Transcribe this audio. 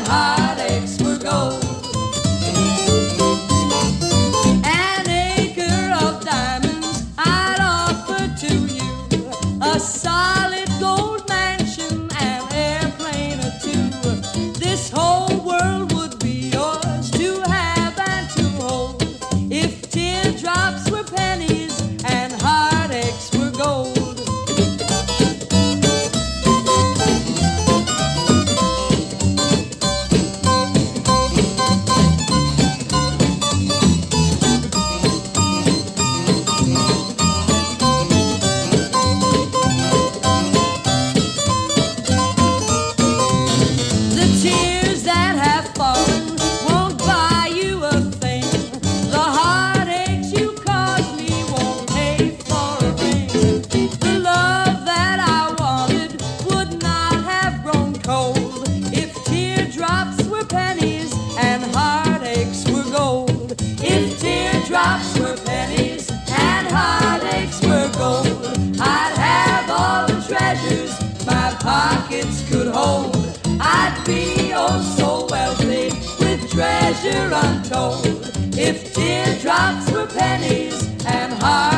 heartaches were gold. An acre of diamonds I'd offer to you, a solid gold mansion, an airplane or two. This whole world would be yours to have and to hold if teardrops were pennies and heartaches were gold. Tears that have fallen won't buy you a thing. The heartaches you caused me won't pay for a ring. The love that I wanted would not have grown cold if teardrops were pennies and heartaches were gold. If teardrops were pennies and heartaches were gold, I'd have all the treasures my pockets could hold. I'd be oh so wealthy with treasure untold if teardrops were pennies and heartaches